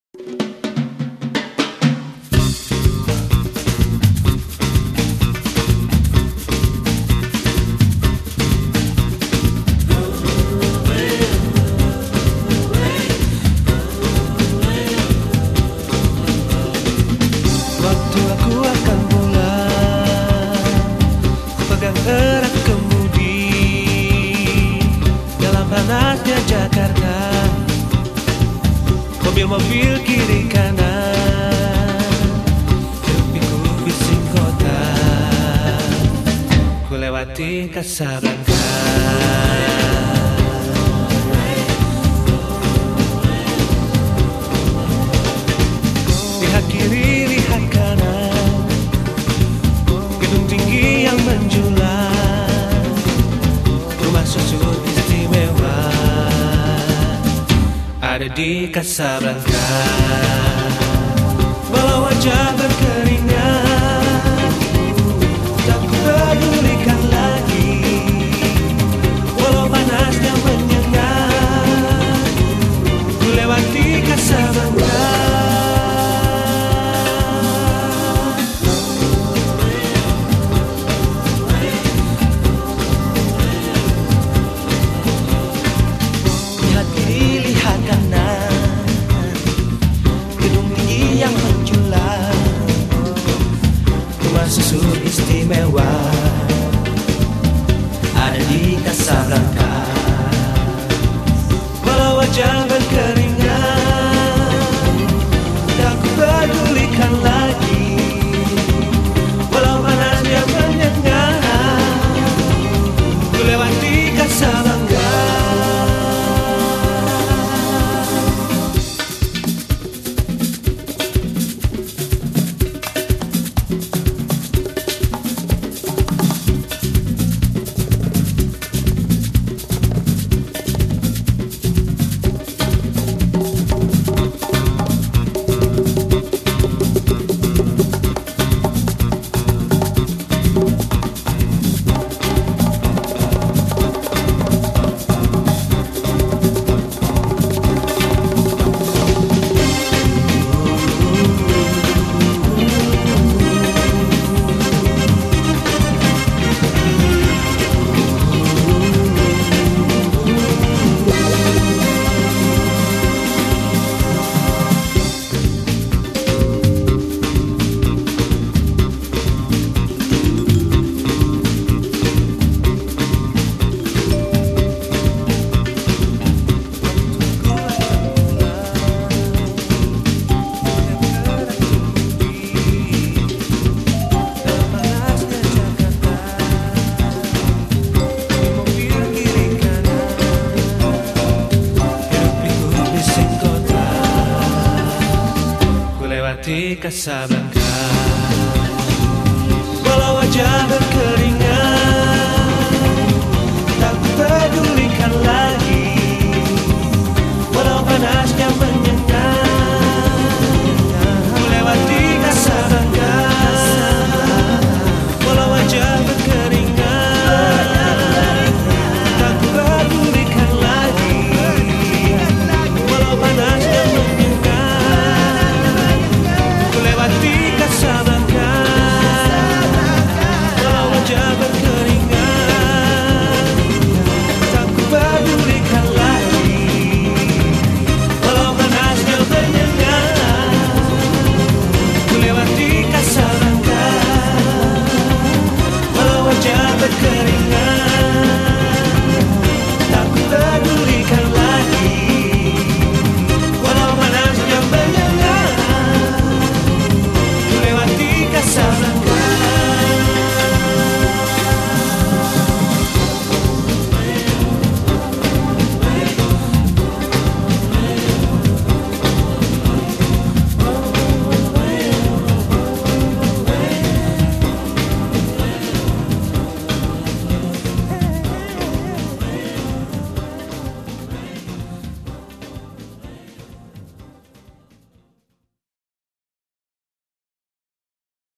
Waktu aku akan pulang, pegang erat kemudi dalam panasnya Jakarta. Mobil-mobil kiri kanan, hiruk-pikuk bising kota. Ku lewati Casablanca. Lihat kiri, lihat kanan, gedung tinggi yang menjulang, rumah susu istimewa ada di Casablanca. Walau wajah berkeringat, tak ku pedulikan lagi. Walau panasnya menyengat, ku lewati Casablanca. Lihat kiri, lihat kanan, gedung tinggi yang menjulang, rumah susu istimewa ada di Casablanca. Walau wajah berkeringat, tak ku pedulikan lagi. Walau panasnya menyengat, ku lewati Casablanca. Di Casablanca. Walau wajah berkeringat, tak ku pedulikan lagi.